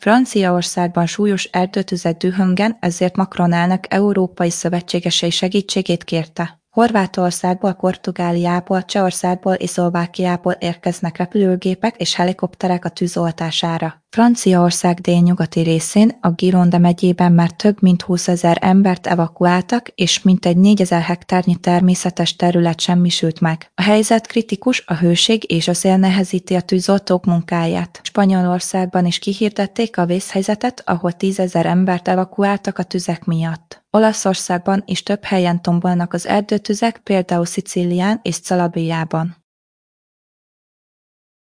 Franciaországban súlyos erdőtüzek dühöngen, ezért Macron elnök európai szövetségesei segítségét kérte. Horvátországból, Portugáliából, Csehországból és Szlovákiából érkeznek repülőgépek és helikopterek a tűz oltására. Franciaország délnyugati részén, a Gironde megyében már több mint 20 000 embert evakuáltak, és mintegy 4000 hektárnyi természetes terület semmisült meg. A helyzet kritikus, a hőség és a szél nehezíti a tűzoltók munkáját. Spanyolországban is kihirdették a vészhelyzetet, ahol 10 000 embert evakuáltak a tüzek miatt. Olaszországban is több helyen tombolnak az erdőtüzek, például Szicílián és Calabriában.